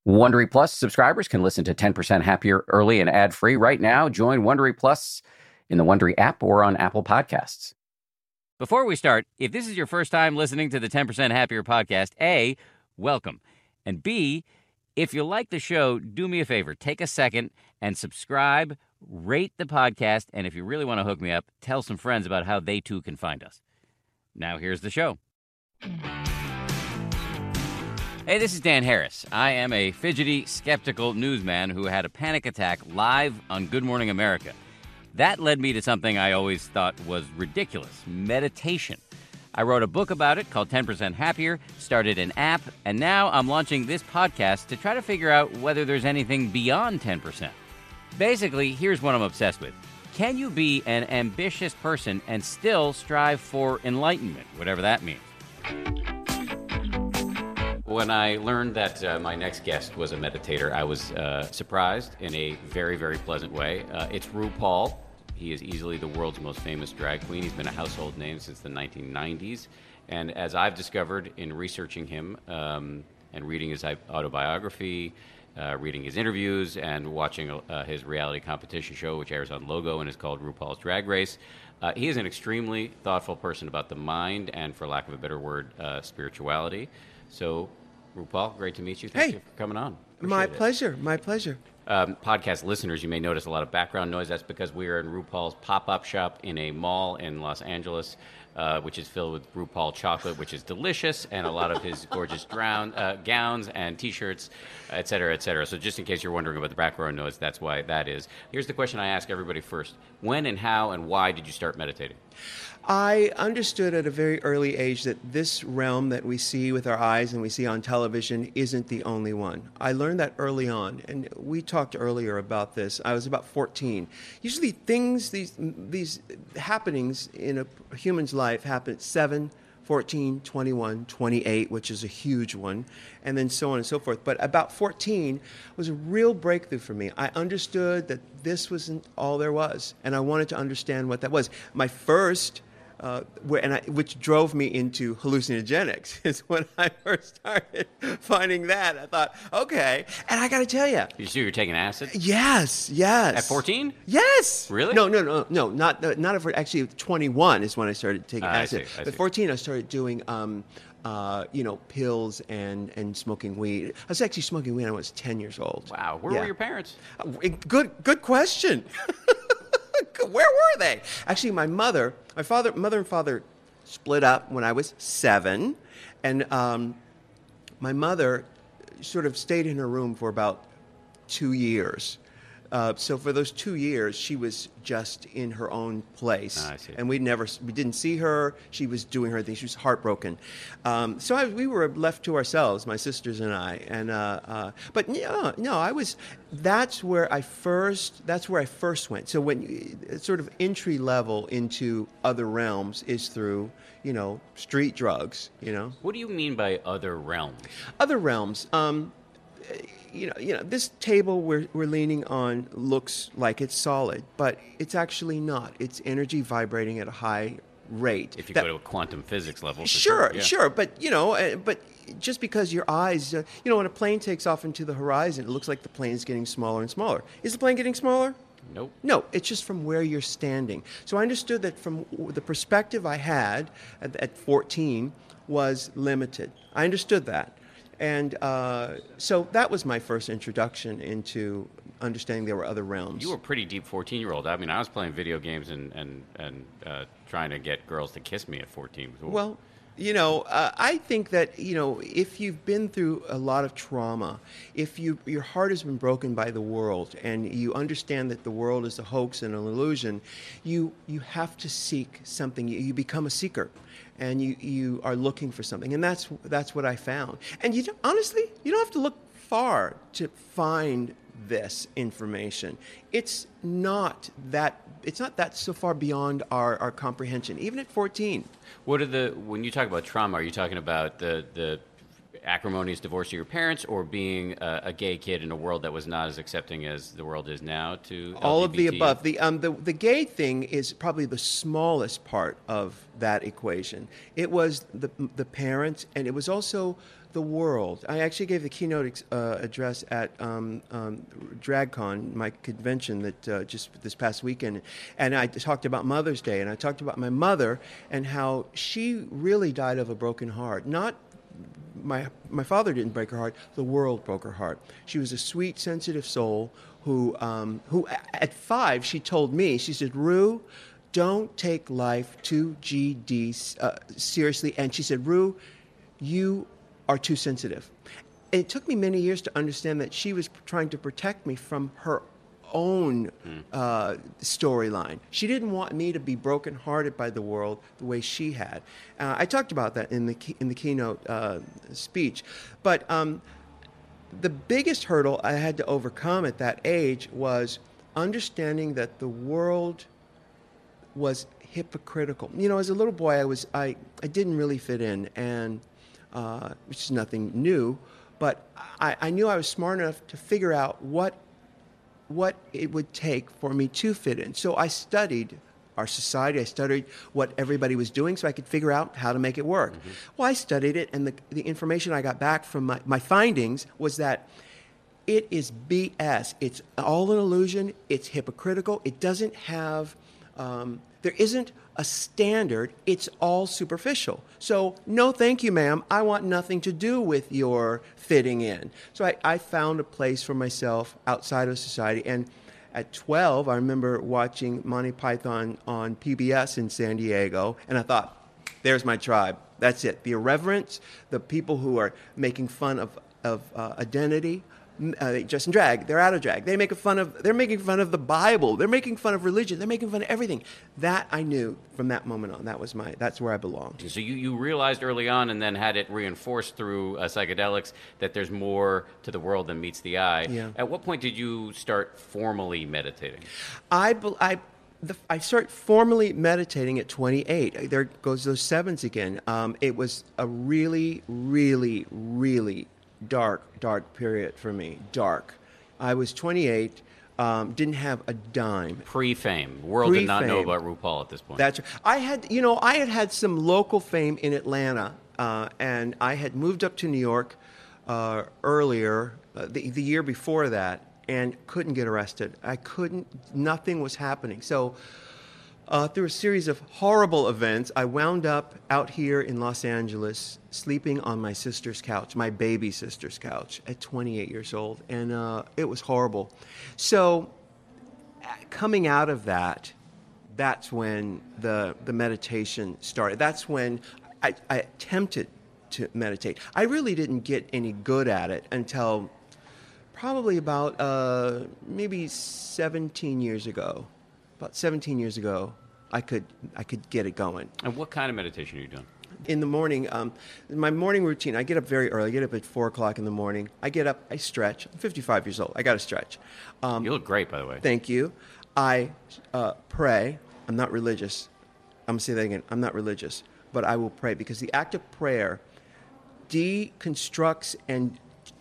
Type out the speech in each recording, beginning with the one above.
Wondery Plus subscribers can listen to 10% Happier early and ad-free right now. Join Wondery Plus in the Wondery app or on Apple Podcasts. Before we start, if this is your first time listening to the 10% Happier podcast, A, welcome. And B, if you like the show, do me a favor. Take a second and subscribe, rate the podcast, and if you really want to hook me up, tell some friends about how they too can find us. Now here's the show. Hey, this is Dan Harris. I am a fidgety, skeptical newsman who had a panic attack live on Good Morning America. That led me to something I always thought was ridiculous: meditation. I wrote a book about it called 10% Happier, started an app, and now I'm launching this podcast to try to figure out whether there's anything beyond 10%. Basically, here's what I'm obsessed with. Can you be an ambitious person and still strive for enlightenment, whatever that means? When I learned that my next guest was a meditator, I was surprised in a very, very pleasant way. It's RuPaul. He is easily the world's most famous drag queen. He's been a household name since the 1990s. And as I've discovered in researching him and reading his autobiography, reading his interviews, and watching his reality competition show, which airs on Logo and is called RuPaul's Drag Race, he is an extremely thoughtful person about the mind and, for lack of a better word, spirituality. So, RuPaul, great to meet you. Thank you for coming on. My pleasure. Podcast listeners, you may notice a lot of background noise. That's because we are in RuPaul's pop-up shop in a mall in Los Angeles, which is filled with RuPaul chocolate, which is delicious, and a lot of his gorgeous gowns and T-shirts, et cetera, et cetera. So just in case you're wondering about the background noise, that's why that is. Here's the question I ask everybody first. When and how and why did you start meditating? I understood at a very early age that this realm that we see with our eyes and we see on television isn't the only one. I learned that early on, and we talked earlier about this. I was about 14. Usually these happenings in a human's life happen at 7, 14, 21, 28, which is a huge one, and then so on and so forth. But about 14 was a real breakthrough for me. I understood that this wasn't all there was, and I wanted to understand what that was. My first which drove me into hallucinogenics, is when I first started finding that. I thought, okay, and I got to tell you. You sure you're taking acid? Yes. At 14? Yes. Really? No, not at 14. Actually, 21 is when I started taking acid. I see. At 14, I started doing pills and smoking weed. I was actually smoking weed when I was 10 years old. Wow. Where were your parents? Good question. Where were they? Actually, mother and father split up when I was 7, and my mother sort of stayed in her room for about 2 years. So for those 2 years, she was just in her own place, I see. and we didn't see her. She was doing her thing. She was heartbroken. So we were left to ourselves, my sisters and I. And but I was. That's where I first went. So when sort of entry level into other realms is through street drugs. What do you mean by other realms? Other realms. This table we're leaning on looks like it's solid, but it's actually not. It's energy vibrating at a high rate. If you go to a quantum physics level. Sure. Yeah. But just because your eyes, when a plane takes off into the horizon, it looks like the plane is getting smaller and smaller. Is the plane getting smaller? Nope. No, it's just from where you're standing. So I understood that from the perspective I had at 14 was limited. I understood that. And so that was my first introduction into understanding there were other realms. You were a pretty deep 14-year-old. I mean, I was playing video games and trying to get girls to kiss me at 14. Well, I think that, if you've been through a lot of trauma, if your heart has been broken by the world and you understand that the world is a hoax and an illusion, you have to seek something. You become a seeker. And you are looking for something, and that's what I found. And honestly, you don't have to look far to find this information. It's not that so far beyond our comprehension, even at 14. When you talk about trauma, are you talking about the acrimonious divorce of your parents, or being a gay kid in a world that was not as accepting as the world is now to All of the LGBT? above. The gay thing is probably the smallest part of that equation. It was the parents, and it was also the world. I actually gave the keynote address at DragCon, my convention that just this past weekend, and I talked about Mother's Day, and I talked about my mother and how she really died of a broken heart. Not my father didn't break her heart. The world broke her heart. She was a sweet, sensitive soul who at 5 she told me, she said, "Rue, don't take life too seriously." And she said, "Rue, you are too sensitive." And it took me many years to understand that she was trying to protect me from her own storyline. She didn't want me to be brokenhearted by the world the way she had. I talked about that in the keynote speech. But the biggest hurdle I had to overcome at that age was understanding that the world was hypocritical. You know, as a little boy, I didn't really fit in, and which is nothing new, but I knew I was smart enough to figure out what it would take for me to fit in. So I studied our society. I studied what everybody was doing so I could figure out how to make it work. Mm-hmm. Well, I studied it, and the information I got back from my findings was that it is BS. It's all an illusion. It's hypocritical. It doesn't have... there isn't a standard. It's all superficial. So, no, thank you, ma'am. I want nothing to do with your fitting in. So I found a place for myself outside of society. And at 12, I remember watching Monty Python on PBS in San Diego, and I thought, there's my tribe. That's it. The irreverence, the people who are making fun of identity, just in drag. They're out of drag. They're making fun of the Bible. They're making fun of religion. They're making fun of everything. That I knew from that moment on. That's where I belonged. So you realized early on, and then had it reinforced through psychedelics, that there's more to the world than meets the eye. Yeah. At what point did you start formally meditating? I started formally meditating at 28. There goes those sevens again. It was a really, really, really dark period for me. Dark. I was 28, didn't have a dime. Pre-fame. The world did not know about RuPaul at this point. That's right. I had some local fame in Atlanta, and I had moved up to New York earlier, the year before that, and couldn't get arrested. Nothing was happening. So through a series of horrible events, I wound up out here in Los Angeles, sleeping on my sister's couch, my baby sister's couch, at 28 years old. And it was horrible. So coming out of that, that's when the meditation started. That's when I attempted to meditate. I really didn't get any good at it until probably about maybe 17 years ago. About 17 years ago, I could get it going. And what kind of meditation are you doing? In the morning, my morning routine, I get up very early. I get up at 4 o'clock in the morning. I get up, I stretch. I'm 55 years old. I got to stretch. You look great, by the way. Thank you. I pray. I'm not religious. I'm going to say that again. I'm not religious, but I will pray, because the act of prayer deconstructs and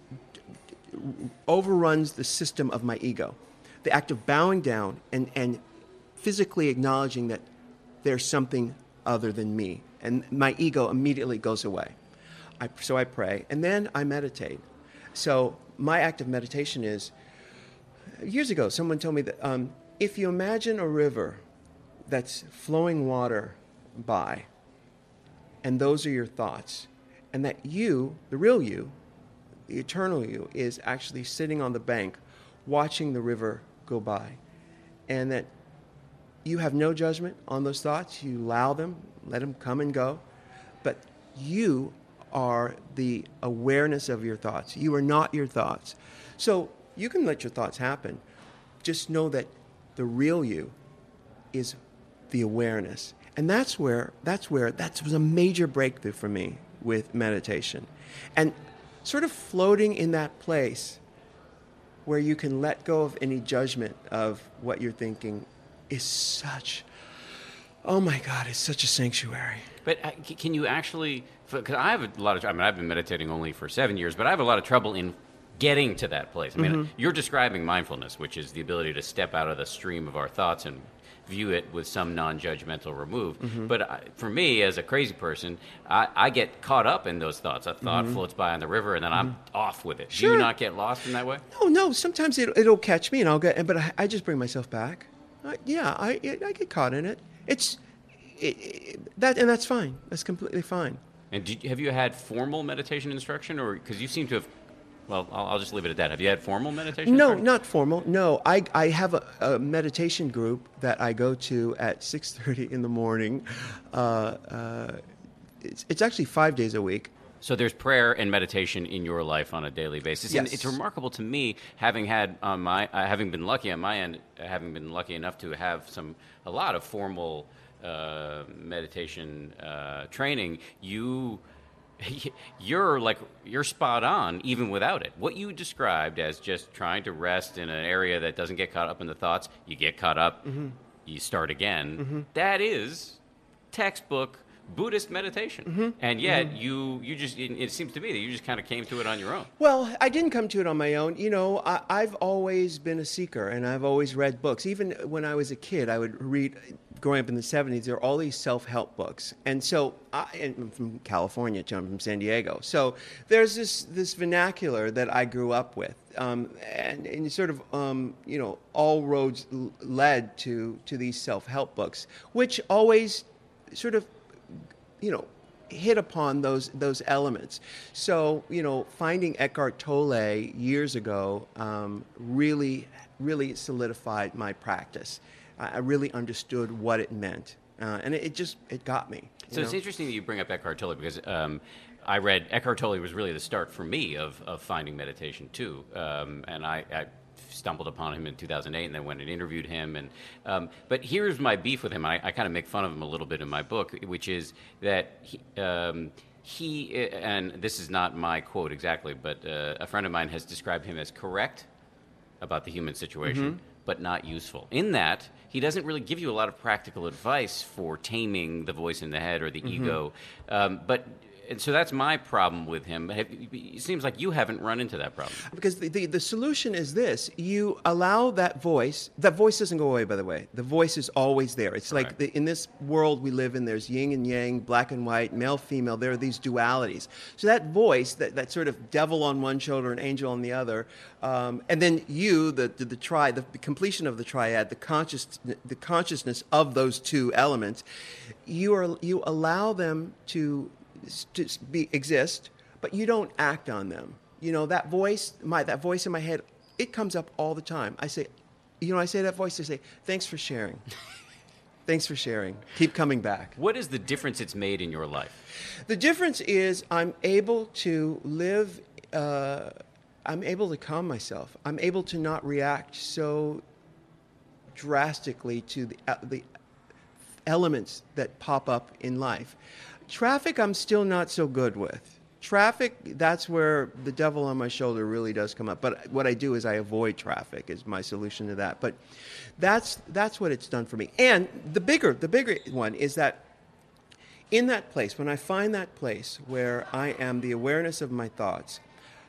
overruns the system of my ego. The act of bowing down and physically acknowledging that there's something other than me, and my ego immediately goes away. So I pray, and then I meditate. So my act of meditation is, years ago, someone told me that if you imagine a river that's flowing water by, and those are your thoughts, and that you, the real you, the eternal you, is actually sitting on the bank watching the river go by, and that you have no judgment on those thoughts. You allow them, let them come and go, but you are the awareness of your thoughts. You are not your thoughts. So you can let your thoughts happen. Just know that the real you is the awareness. And that was a major breakthrough for me with meditation. And sort of floating in that place where you can let go of any judgment of what you're thinking is such Oh my God, it's such a sanctuary. But can you actually? Because I have a lot of. I mean, I've been meditating only for 7 years, but I have a lot of trouble in getting to that place. I mean, you're describing mindfulness, which is the ability to step out of the stream of our thoughts and view it with some non-judgmental remove. But for me, as a crazy person, I get caught up in those thoughts. A thought floats by on the river, and then I'm off with it. Sure. Do you not get lost in that way? No. Sometimes it'll catch me, and I'll get. But I just bring myself back. I get caught in it. That's fine. That's completely fine. And have you had formal meditation instruction, or because you seem to have? Well, I'll just leave it at that. Have you had formal meditation? No, instruction? not formal. No, I have a meditation group that I go to at 6:30 in the morning. It's actually 5 days a week. So there's prayer and meditation in your life on a daily basis. Yes. And it's remarkable to me, having been lucky on my end, having been lucky enough to have a lot of formal meditation training. You're spot on even without it. What you described as just trying to rest in an area that doesn't get caught up in the thoughts, you get caught up, you start again. That is textbook Buddhist meditation. And yet it seems to me that you just kind of came to it on your own. Well, I didn't come to it on my own. You know, I've always been a seeker, and I've always read books. Even when I was a kid, I would read. Growing up in the 70s, there were all these self-help books. And so, I'm from California, I'm from San Diego. So there's this vernacular that I grew up with. And sort of, all roads led to these self-help books, which always sort of, hit upon those elements. So, finding Eckhart Tolle years ago really solidified my practice. I really understood what it meant, and it got me. So it's interesting that you bring up Eckhart Tolle because I read Eckhart Tolle was really the start for me of finding meditation too, and I stumbled upon him in 2008 and then went and interviewed him. And but here's my beef with him. I kind of make fun of him a little bit in my book, which is that he and this is not my quote exactly, but a friend of mine has described him as correct about the human situation, but not useful. In that, he doesn't really give you a lot of practical advice for taming the voice in the head or the ego. And so that's my problem with him. It seems like you haven't run into that problem. Because the solution is this. You allow that voice doesn't go away, by the way. The voice is always there. It's like in this world we live in, there's yin and yang, black and white, male, female. There are these dualities. So that voice, that sort of devil on one shoulder and angel on the other, and then you, the completion of the triad, the consciousness of those two elements, you allow them to exist, but you don't act on them. That voice in my head, it comes up all the time. I say that voice, I say, thanks for sharing. Thanks for sharing. Keep coming back. What is the difference it's made in your life? The difference is I'm able to live, I'm able to calm myself. I'm able to not react so drastically to the elements that pop up in life. Traffic, I'm still not so good with. Traffic, that's where the devil on my shoulder really does come up. But what I do is I avoid traffic is my solution to that. But that's what it's done for me. And the bigger one is that in that place, when I find that place where I am the awareness of my thoughts,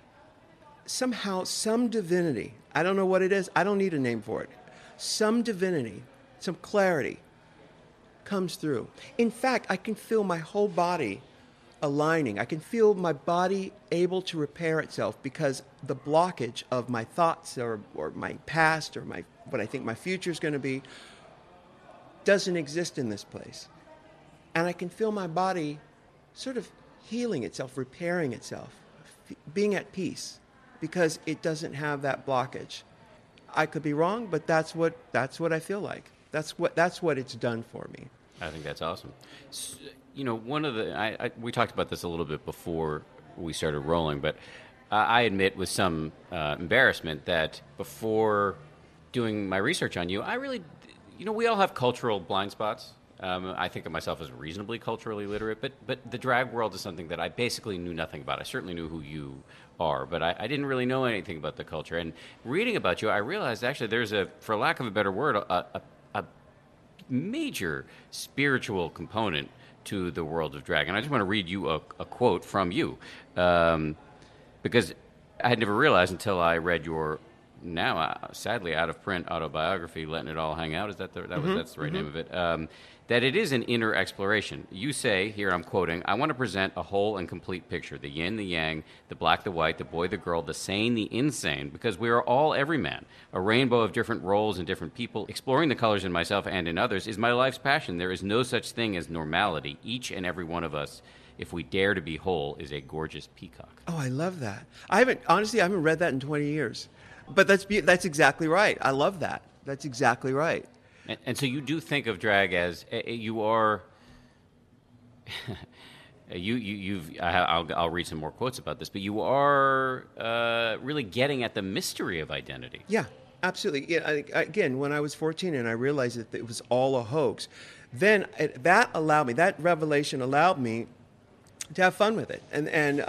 somehow some divinity, I don't know what it is, I don't need a name for it, some divinity, some clarity comes through. In fact, I can feel my whole body aligning. I can feel my body able to repair itself because the blockage of my thoughts or my past or what I think my future is going to be doesn't exist in this place. And I can feel my body sort of healing itself, repairing itself, being at peace because it doesn't have that blockage. I could be wrong, but that's what I feel like. That's what it's done for me. I think that's awesome. So, one of we talked about this a little bit before we started rolling, but I admit with some embarrassment that before doing my research on you, I really, we all have cultural blind spots. I think of myself as reasonably culturally literate, but the drag world is something that I basically knew nothing about. I certainly knew who you are, but I didn't really know anything about the culture. And reading about you, I realized actually there's for lack of a better word, a major spiritual component to the world of drag. And I just want to read you a quote from you, because I had never realized until I read your now sadly out of print autobiography, Letting It All Hang Out. Is that that's the right name of it? That it is an inner exploration. You say, here I'm quoting, I want to present a whole and complete picture, the yin, the yang, the black, the white, the boy, the girl, the sane, the insane, because we are all everyman, a rainbow of different roles and different people. Exploring the colors in myself and in others is my life's passion. There is no such thing as normality. Each and every one of us, if we dare to be whole, is a gorgeous peacock. Oh, I love that. I haven't read that in 20 years. But that's exactly right. I love that. That's exactly right. And so you do think of drag as you are. I'll read some more quotes about this, but you are really getting at the mystery of identity. Yeah, absolutely. Yeah, again, when I was 14 and I realized that it was all a hoax, then that revelation allowed me to have fun with it, and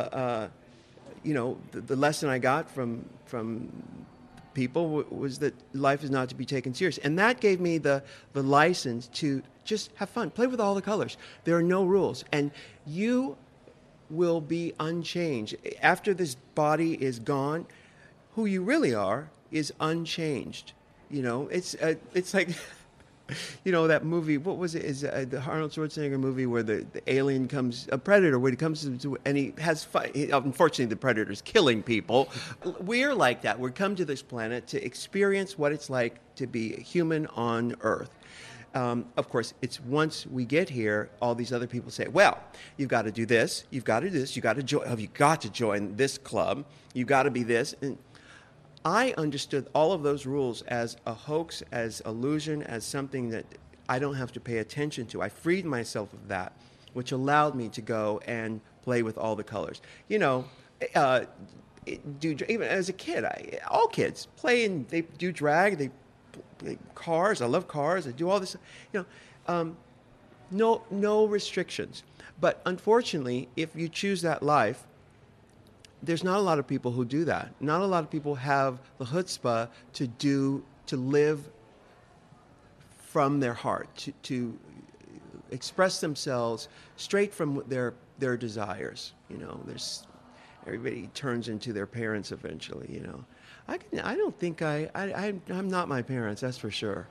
the lesson I got from people was that life is not to be taken serious, and that gave me the license to just have fun, play with all the colors. There are no rules, and you will be unchanged after this body is gone. Who you really are is unchanged. It's like. That movie, what was it? Is the Arnold Schwarzenegger movie where the alien comes, a predator, where he comes to, and he has fun. Unfortunately, the predator's killing people. We're like that. We come to this planet to experience what it's like to be a human on Earth. Of course, it's once we get here, all these other people say, well, you've got to do this, you've got to do this, you've got to join this club, you've got to be this. And I understood all of those rules as a hoax, as illusion, as something that I don't have to pay attention to. I freed myself of that, which allowed me to go and play with all the colors. Even as a kid, all kids play and they do drag. They play cars. I love cars. I do all this. No restrictions. But unfortunately, if you choose that life, there's not a lot of people who do that. Not a lot of people have the chutzpah to live from their heart, to express themselves straight from their desires. Everybody turns into their parents eventually. I don't think I'm not my parents. That's for sure.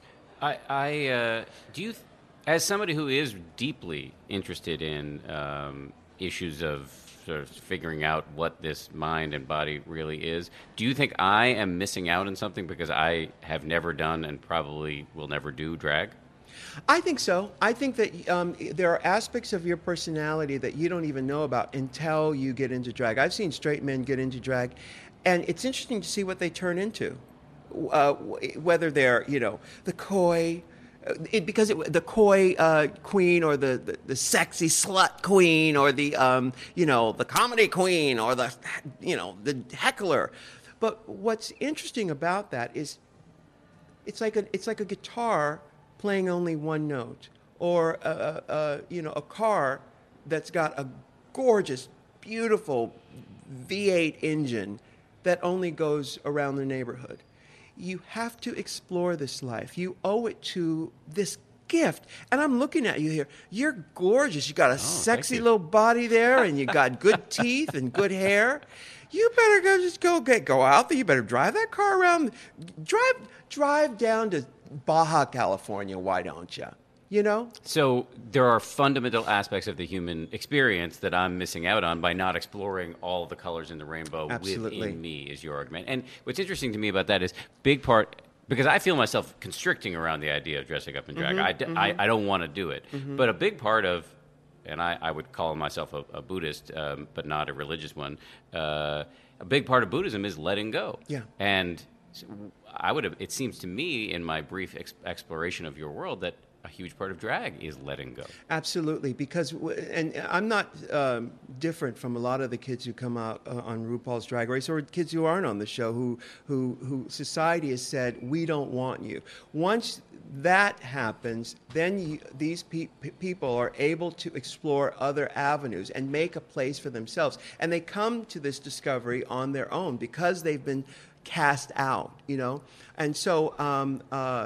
Do you, as somebody who is deeply interested in issues of sort of figuring out what this mind and body really is, do you think I am missing out on something because I have never done and probably will never do drag? I think so. I think that there are aspects of your personality that you don't even know about until you get into drag. I've seen straight men get into drag, and it's interesting to see what they turn into. Whether they're, the coy, the coy queen, or the sexy slut queen, or the comedy queen, or the heckler. But what's interesting about that is it's like a guitar playing only one note, or a car that's got a gorgeous, beautiful V8 engine that only goes around the neighborhood. You have to explore this life. You owe it to this gift. And I'm looking at you here. You're gorgeous. You got a sexy little body there, and you got good teeth and good hair. You better go out there. You better drive that car around. Drive down to Baja California. Why don't you? So there are fundamental aspects of the human experience that I'm missing out on by not exploring all the colors in the rainbow. Absolutely. Within me, is your argument. And what's interesting to me about that is big part, because I feel myself constricting around the idea of dressing up in drag. I don't want to do it. Mm-hmm. But a big part of, and I would call myself a Buddhist, but not a religious one, a big part of Buddhism is letting go. Yeah. And it seems to me in my brief exploration of your world that a huge part of drag is letting go. Absolutely, because and I'm not different from a lot of the kids who come out on RuPaul's Drag Race, or kids who aren't on the show who society has said, we don't want you. Once that happens, then these people are able to explore other avenues and make a place for themselves, and they come to this discovery on their own because they've been cast out, And so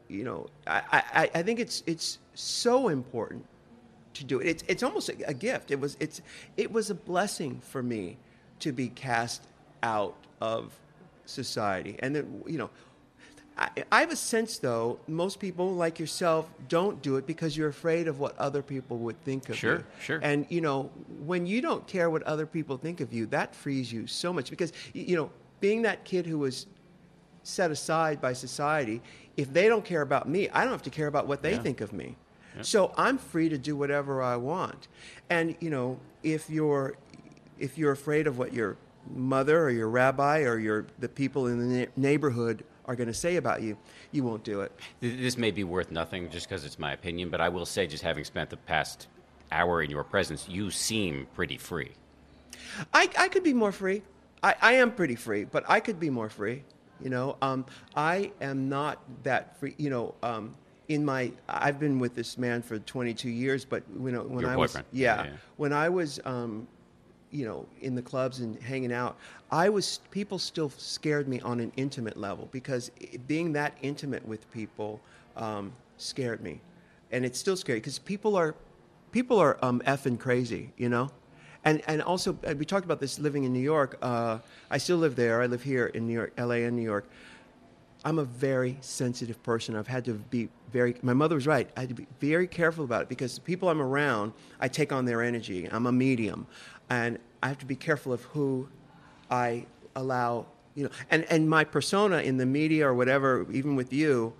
I think it's so important to do it. It's almost a gift. It was a blessing for me to be cast out of society. And then, I have a sense, though, most people like yourself don't do it because you're afraid of what other people would think of you. Sure. And, when you don't care what other people think of you, that frees you so much. Because, being that kid who was set aside by society, if they don't care about me, I don't have to care about what they think of me. Yeah. So I'm free to do whatever I want. And, if you're afraid of what your mother or your rabbi or the people in the neighborhood are going to say about you, you won't do it. This may be worth nothing just because it's my opinion, but I will say, just having spent the past hour in your presence, you seem pretty free. I could be more free. I am pretty free, but I could be more free. I am not that free. I've been with this man for 22 years, but when your I boyfriend. was when I was in the clubs and hanging out, people still scared me on an intimate level, because being that intimate with people scared me, and it's still scary because people are effing crazy, and also we talked about this living in New York. I still live there. I live here in New York, LA, and New York. I'm a very sensitive person. I've had to be my mother was right. I had to be very careful about it, because the people I'm around, I take on their energy. I'm a medium. And I have to be careful of who I allow, and my persona in the media or whatever, even with you,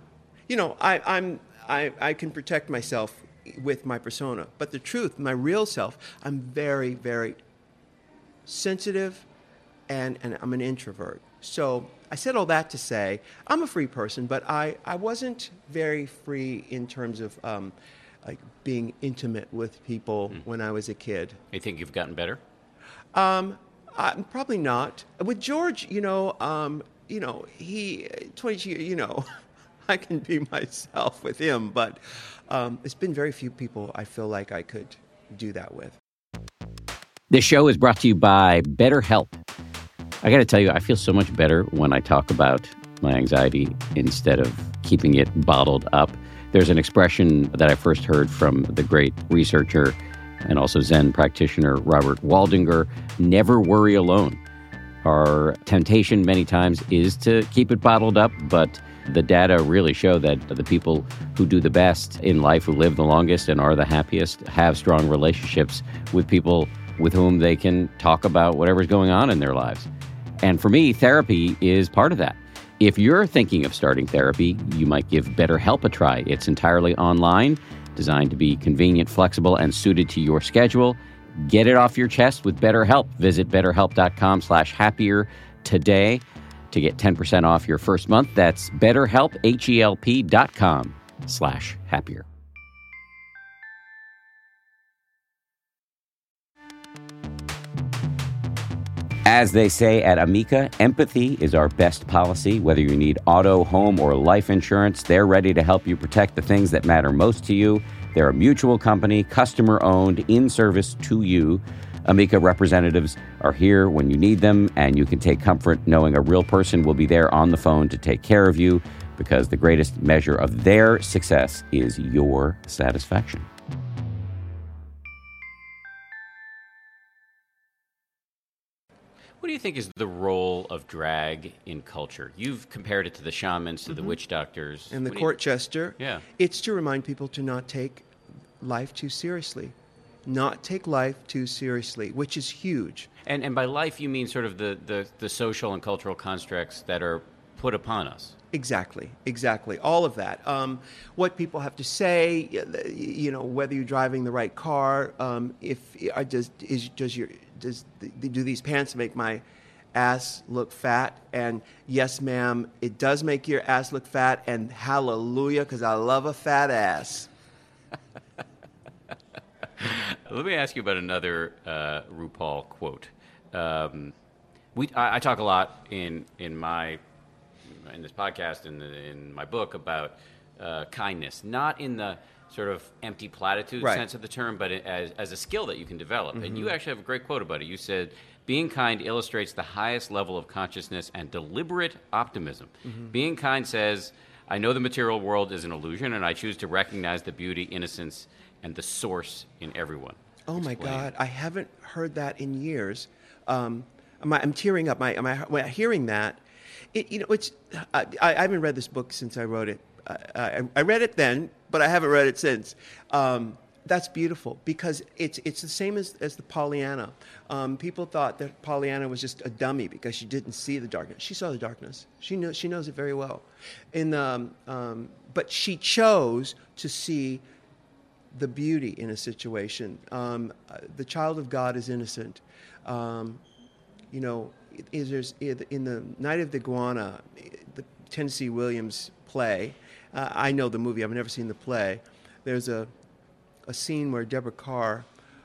I can protect myself with my persona. But the truth, my real self, I'm very, very sensitive, and I'm an introvert. So I said all that to say I'm a free person, but I wasn't very free in terms of being intimate with people when I was a kid. You think you've gotten better? Probably not. With George, he 22. I can be myself with him, but it's been very few people I feel like I could do that with. This show is brought to you by BetterHelp. I got to tell you, I feel so much better when I talk about my anxiety instead of keeping it bottled up. There's an expression that I first heard from the great researcher and also Zen practitioner Robert Waldinger: never worry alone. Our temptation many times is to keep it bottled up, but the data really show that the people who do the best in life, who live the longest and are the happiest, have strong relationships with people with whom they can talk about whatever's going on in their lives. And for me, therapy is part of that. If you're thinking of starting therapy, you might give BetterHelp a try. It's entirely online, designed to be convenient, flexible, and suited to your schedule. Get it off your chest with BetterHelp. Visit BetterHelp.com/happier today to get 10% off your first month. That's BetterHelp, HELP.com/happier. As they say at Amica, empathy is our best policy. Whether you need auto, home, or life insurance, they're ready to help you protect the things that matter most to you. They're a mutual company, customer-owned, in service to you. Amica representatives are here when you need them, and you can take comfort knowing a real person will be there on the phone to take care of you, because the greatest measure of their success is your satisfaction. What do you think is the role of drag in culture? You've compared it to the shamans, to the witch doctors. And the court jester. Yeah. It's to remind people to not take life too seriously. Not take life too seriously, which is huge. And by life, you mean sort of the social and cultural constructs that are put upon us. Exactly. All of that. What people have to say, whether you're driving the right car, do these pants make my ass look fat? And yes, ma'am, it does make your ass look fat, and hallelujah, because I love a fat ass. Let me ask you about another RuPaul quote. I talk a lot in this podcast and in my book about kindness, not in the sort of empty platitude sense of the term, but as a skill that you can develop. And you actually have a great quote about it. You said, being kind illustrates the highest level of consciousness and deliberate optimism. Being kind says, I know the material world is an illusion, and I choose to recognize the beauty, innocence, and the source in everyone. Oh my Explain. God, I haven't heard that in years. I'm tearing up. When hearing that, I haven't read this book since I wrote it. I read it then, but I haven't read it since. That's beautiful because it's the same as the Pollyanna. People thought that Pollyanna was just a dummy because she didn't see the darkness. She saw the darkness. She knows it very well. But she chose to see the beauty in a situation. The child of God is innocent. There's in the Night of the Iguana, the Tennessee Williams play. I know the movie. I've never seen the play. There's a scene where Deborah Carr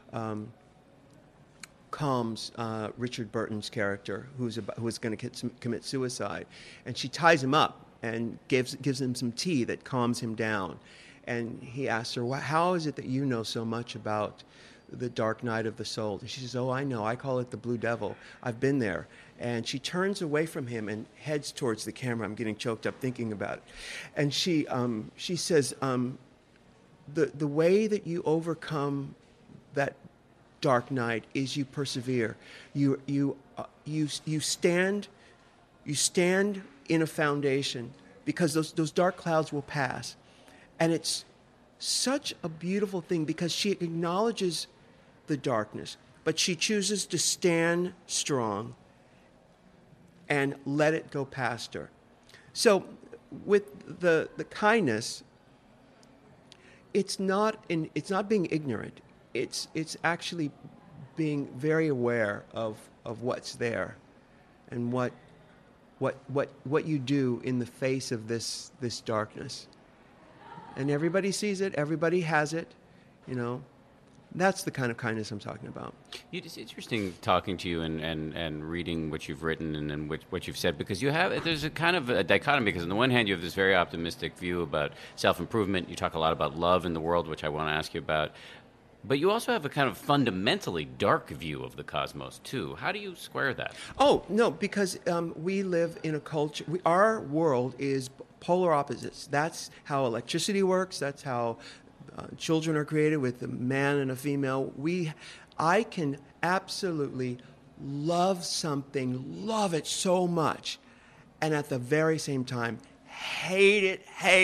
calms Richard Burton's character, who's going to commit suicide, and she ties him up and gives him some tea that calms him down. And he asks her, "How is it that you know so much about the dark night of the soul?" And she says, "Oh, I know. I call it the Blue Devil. I've been there." And she turns away from him and heads towards the camera. I'm getting choked up thinking about it. And she says, the way that you overcome that dark night is you persevere. You stand in a foundation because those dark clouds will pass. And it's such a beautiful thing because she acknowledges the darkness, but she chooses to stand strong and let it go past her. So with the kindness, it's not being ignorant. It's actually being very aware of what's there and what you do in the face of this darkness. And everybody sees it, everybody has it, That's the kind of kindness I'm talking about. It's interesting talking to you and reading what you've written and what you've said, because there's a kind of a dichotomy, because on the one hand you have this very optimistic view about self-improvement. You talk a lot about love in the world, which I want to ask you about. But you also have a kind of fundamentally dark view of the cosmos, too. How do you square that? Oh, no, because we live in a culture, our world is polar opposites. That's how electricity works. That's how children are created, with a man and a female. I can absolutely love something, love it so much, and at the very same time, hate it.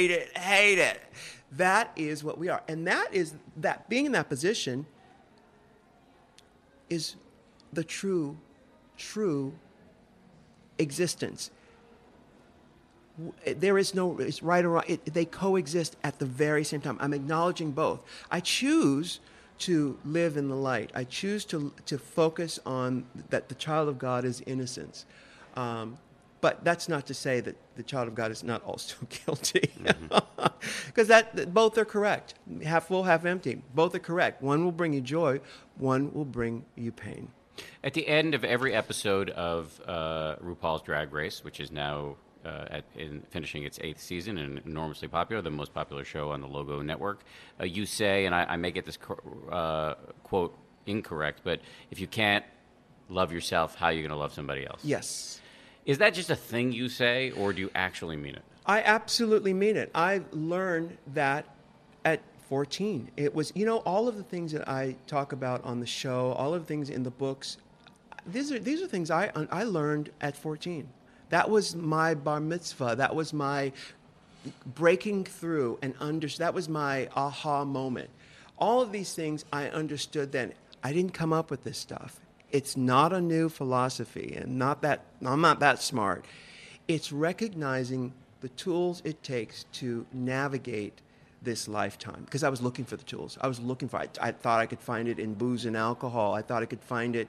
That is what we are. And that being in that position is the true existence. There is no it's right or wrong. They coexist at the very same time. I'm acknowledging both. I choose to live in the light. I choose to focus on that the child of God is innocence. But that's not to say that the child of God is not also guilty. Because both are correct. Half full, half empty. Both are correct. One will bring you joy. One will bring you pain. At the end of every episode of RuPaul's Drag Race, which is now in finishing its 8th season and enormously popular, the most popular show on the Logo Network, you say, and I may get this quote incorrect, but if you can't love yourself, how are you going to love somebody else? Yes. Is that just a thing you say, or do you actually mean it? I absolutely mean it. I learned that at 14. It was, all of the things that I talk about on the show, all of the things in the books, these are things I learned at 14. That was my bar mitzvah. That was my breaking through and that was my aha moment. All of these things I understood then. I didn't come up with this stuff. It's not a new philosophy, and I'm not that smart. It's recognizing the tools it takes to navigate this lifetime, because I was looking for the tools. I thought I could find it in booze and alcohol. I thought I could find it,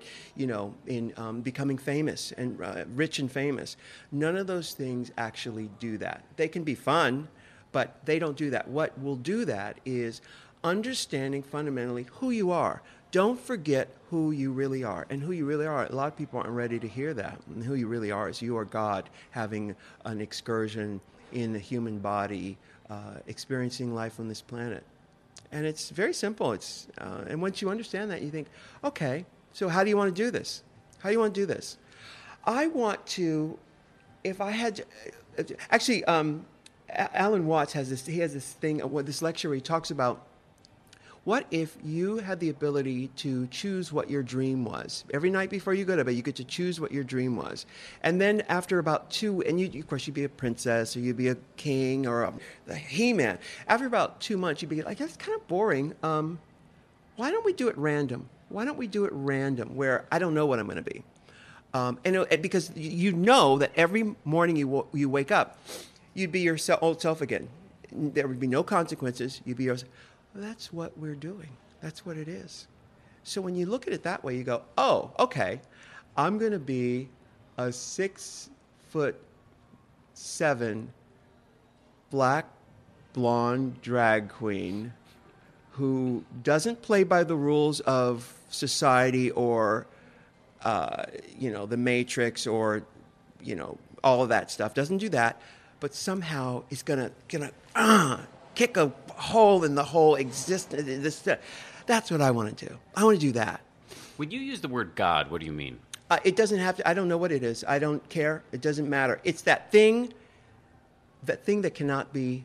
in becoming famous and rich and famous. None of those things actually do that. They can be fun, but they don't do that. What will do that is understanding fundamentally who you are. Don't forget who you really are. And who you really are, a lot of people aren't ready to hear that. And who you really are is you are God having an excursion in the human body, experiencing life on this planet. And it's very simple. And once you understand that, you think, okay, so how do you want to do this? How do you want to do this? I want to, if I had to, actually, Alan Watts has this. He has this thing. This lecture where he talks about what if you had the ability to choose what your dream was every night before you go to bed. You get to choose what your dream was, and then after about and of course you'd be a princess or you'd be a king or a He-Man. After about 2 months, you'd be like, that's kind of boring. Why don't we do it random? Why don't we do it random where I don't know what I'm going to be? Because you know that every morning you wake up, you'd be your old self again. There would be no consequences. You'd be yourself. Well, that's what we're doing. That's what it is. So when you look at it that way, you go, oh, okay, I'm going to be a 6'7" black blonde drag queen who doesn't play by the rules of society or the Matrix or, all of that stuff. Doesn't do that, but somehow is gonna kick a hole in the whole existence. That's what I want to do. I want to do that. When you use the word God, what do you mean? It doesn't have to. I don't know what it is. I don't care. It doesn't matter. It's that thing that cannot be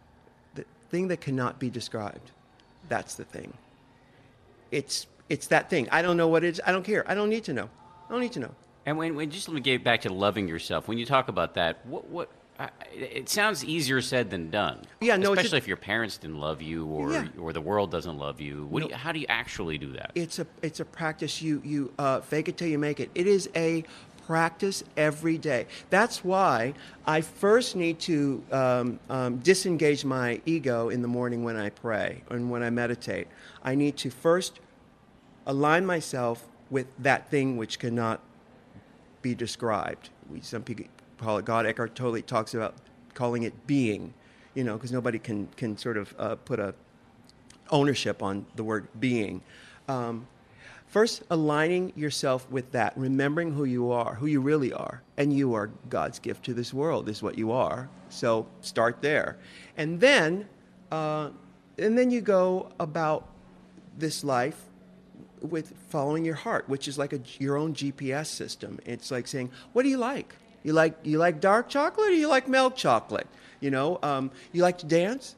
described. That's the thing. It's that thing. I don't know what it is. I don't care. I don't need to know. And when just let me get back to loving yourself. When you talk about that, what it sounds easier said than done. Yeah, no. Especially if your parents didn't love you or the world doesn't love you. How do you actually do that? It's a practice. You fake it till you make it. It is a practice every day. That's why I first need to disengage my ego in the morning when I pray and when I meditate. I need to first align myself with that thing which cannot be described. Some people call it God. Eckhart Tolle talks about calling it being, because nobody can sort of put a ownership on the word being. First, aligning yourself with that, remembering who you are, who you really are, and you are God's gift to this world is what you are. So start there, and then you go about this life with following your heart, which is like your own GPS system. It's like saying, what do you like? You like dark chocolate or you like milk chocolate? You like to dance?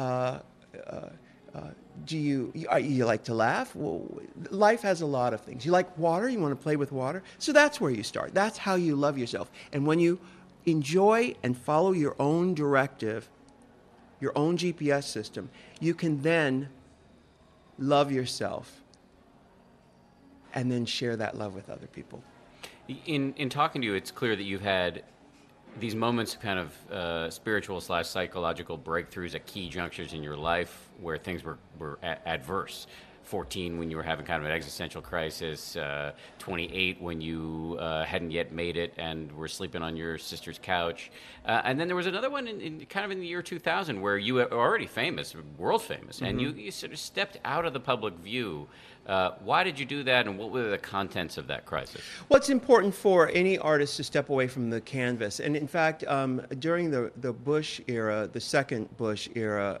Do you like to laugh? Well, life has a lot of things. You like water? You want to play with water? So that's where you start. That's how you love yourself. And when you enjoy and follow your own directive, your own GPS system, you can then love yourself and then share that love with other people. In talking to you, it's clear that you've had these moments of kind of spiritual/psychological breakthroughs at key junctures in your life where things were adverse. 14 when you were having kind of an existential crisis, 28 when you hadn't yet made it and were sleeping on your sister's couch. And then there was another one in the year 2000 where you were already famous, world famous, and you sort of stepped out of the public view. Why did you do that, and what were the contents of that crisis? Well, it's important for any artist to step away from the canvas. And in fact, during the Bush era, the second Bush era,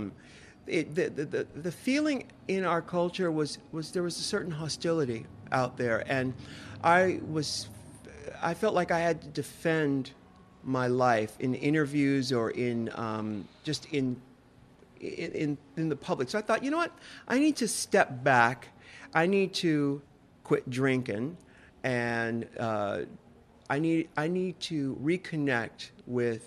the feeling in our culture was there was a certain hostility out there, and I felt like I had to defend my life in interviews or in just in the public. So I thought, you know what, I need to step back. I need to quit drinking, and I need to reconnect with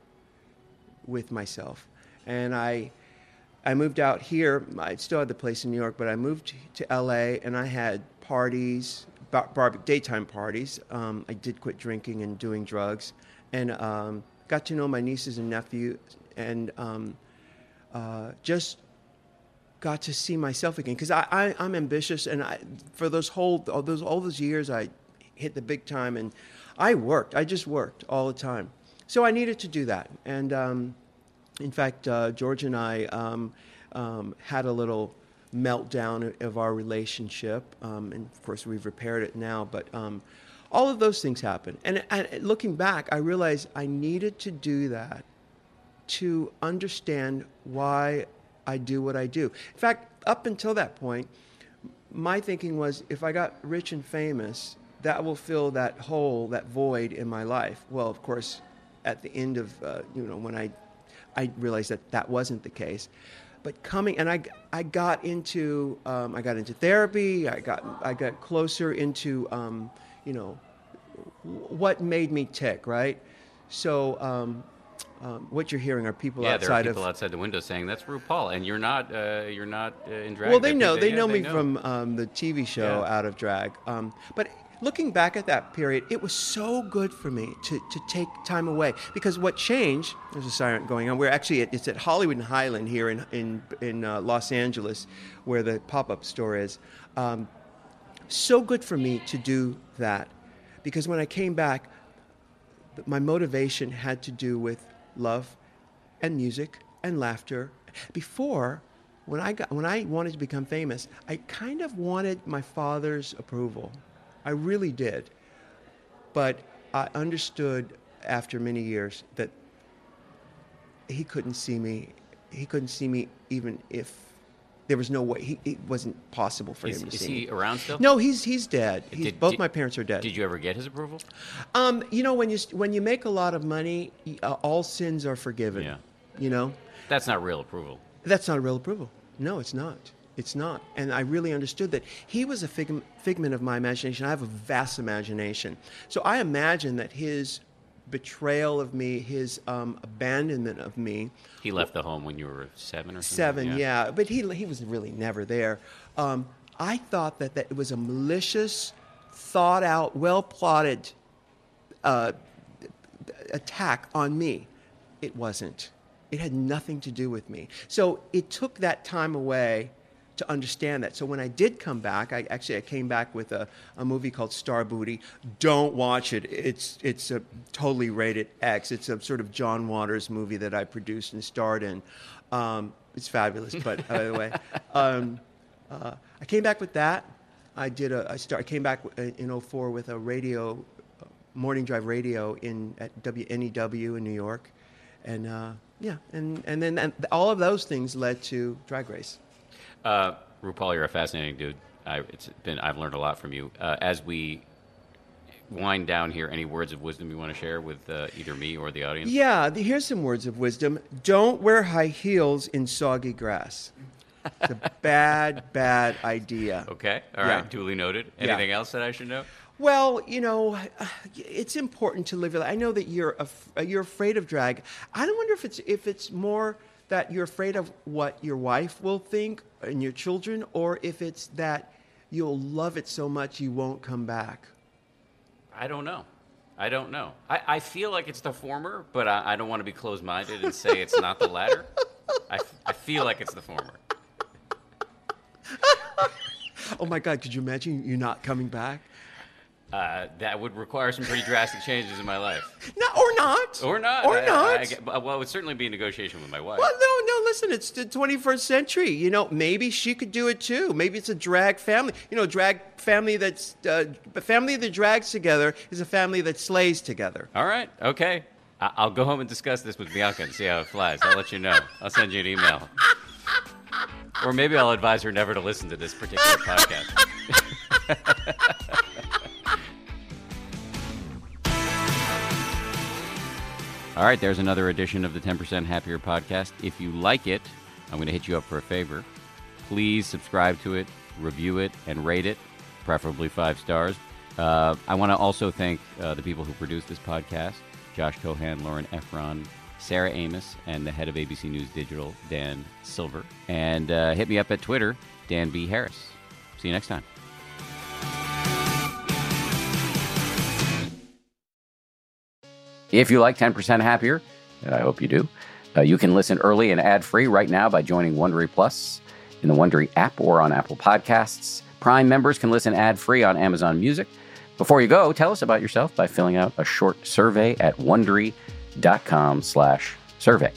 myself. And I moved out here. I still had the place in New York, but I moved to L.A. and I had parties, daytime parties. I did quit drinking and doing drugs, and got to know my nieces and nephews, and just got to see myself again. Because I'm ambitious, and for all those years, I hit the big time, and I just worked all the time. So I needed to do that, and in fact, George and I had a little meltdown of our relationship, and of course we've repaired it now, but all of those things happened. And looking back, I realized I needed to do that to understand why I do what I do. In fact, up until that point, my thinking was, if I got rich and famous, that will fill that hole, that void in my life. Well, of course, at the end of, when I I realized that wasn't the case. But I got into therapy. I got closer into what made me tick, right? So what you're hearing are people outside there are people outside the window saying that's RuPaul, and you're not in drag. Well, they know me from the TV show Out of Drag. But looking back at that period, it was so good for me to take time away, because what changed, there's a siren going on. It's at Hollywood and Highland here in Los Angeles, where the pop-up store is. So good for me to do that, because when I came back, my motivation had to do with love and music and laughter. Before, when I wanted to become famous, I kind of wanted my father's approval. I really did. But I understood after many years that he couldn't see me. He couldn't see me even if there was no way. It wasn't possible for him to see me. Is he around still? No, he's dead. Both my parents are dead. Did you ever get his approval? When you make a lot of money, all sins are forgiven. Yeah. You know? That's not real approval. That's not real approval. No, it's not. It's not. And I really understood that he was a figment of my imagination. I have a vast imagination. So I imagine that his betrayal of me, his abandonment of me. He left the home when you were 7 or something? 7, yeah. But he was really never there. I thought that it was a malicious, thought out, well-plotted attack on me. It wasn't. It had nothing to do with me. So it took that time away to understand that. So when I did come back, I came back with a movie called Star Booty. Don't watch it. It's a totally rated X. It's a sort of John Waters movie that I produced and starred in. It's fabulous, but by the way. I came back with that. I came back in 2004 with a radio, morning drive radio at WNEW in New York. And and then all of those things led to Drag Race. RuPaul, you're a fascinating dude. I've learned a lot from you. As we wind down here, any words of wisdom you want to share with either me or the audience? Yeah, here's some words of wisdom. Don't wear high heels in soggy grass. It's a bad idea. Okay, all right, duly noted. Anything else that I should know? Well, it's important to live your life. I know that you're afraid of drag. I don't wonder if it's more that you're afraid of what your wife will think and your children, or if it's that you'll love it so much you won't come back. I don't know. I feel like it's the former, but I don't want to be closed-minded and say it's not the latter. I feel like it's the former. Oh my God, could you imagine you not coming back? That would require some pretty drastic changes in my life. No, or not. Well, it would certainly be a negotiation with my wife. Well, no, listen, it's the 21st century. Maybe she could do it too. Maybe it's a drag family. Drag family a family that drags together is a family that slays together. All right, okay. I'll go home and discuss this with Bianca and see how it flies. I'll let you know. I'll send you an email. Or maybe I'll advise her never to listen to this particular podcast. All right, there's another edition of the 10% Happier podcast. If you like it, I'm going to hit you up for a favor. Please subscribe to it, review it, and rate it, preferably 5 stars. I want to also thank the people who produced this podcast, Josh Cohan, Lauren Efron, Sarah Amos, and the head of ABC News Digital, Dan Silver. And hit me up at Twitter, Dan B. Harris. See you next time. If you like 10% Happier, and I hope you do, you can listen early and ad-free right now by joining Wondery Plus in the Wondery app or on Apple Podcasts. Prime members can listen ad-free on Amazon Music. Before you go, tell us about yourself by filling out a short survey at Wondery.com/survey.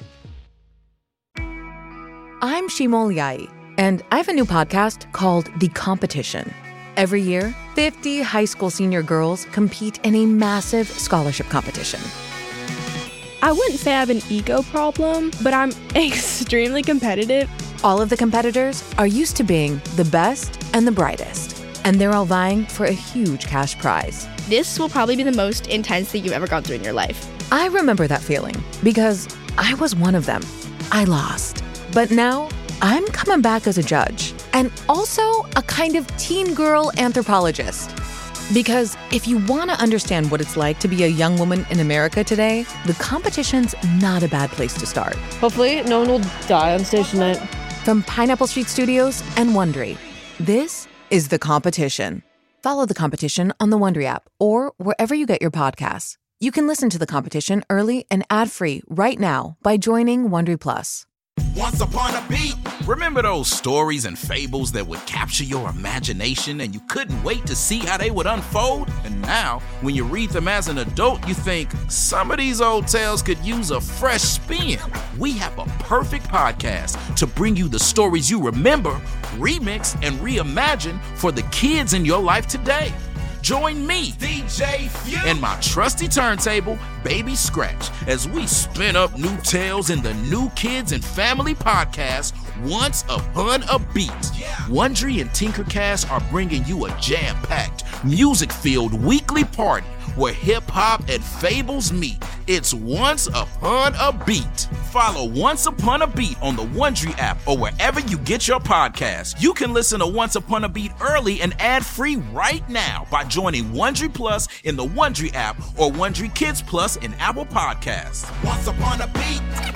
I'm Shimol Yai, and I have a new podcast called The Competition. Every year, 50 high school senior girls compete in a massive scholarship competition. I wouldn't say I have an ego problem, but I'm extremely competitive. All of the competitors are used to being the best and the brightest, and they're all vying for a huge cash prize. This will probably be the most intense thing you've ever gone through in your life. I remember that feeling because I was one of them. I lost. But now I'm coming back as a judge and also a kind of teen girl anthropologist. Because if you want to understand what it's like to be a young woman in America today, The Competition's not a bad place to start. Hopefully, no one will die on stage tonight. From Pineapple Street Studios and Wondery, this is The Competition. Follow The Competition on the Wondery app or wherever you get your podcasts. You can listen to The Competition early and ad-free right now by joining Wondery Plus. Once upon a beat. Remember those stories and fables that would capture your imagination and you couldn't wait to see how they would unfold? And now, when you read them as an adult, you think, some of these old tales could use a fresh spin. We have a perfect podcast to bring you the stories you remember, remix, and reimagine for the kids in your life today. Join me, DJ Few, and my trusty turntable, Baby Scratch, as we spin up new tales in the New Kids and Family podcast, Once Upon a Beat. Wondery and Tinkercast are bringing you a jam-packed, music-filled weekly party where hip-hop and fables meet. It's Once Upon a Beat. Follow Once Upon a Beat on the Wondery app or wherever you get your podcasts. You can listen to Once Upon a Beat early and ad-free right now by joining Wondery Plus in the Wondery app or Wondery Kids Plus in Apple Podcasts. Once Upon a Beat.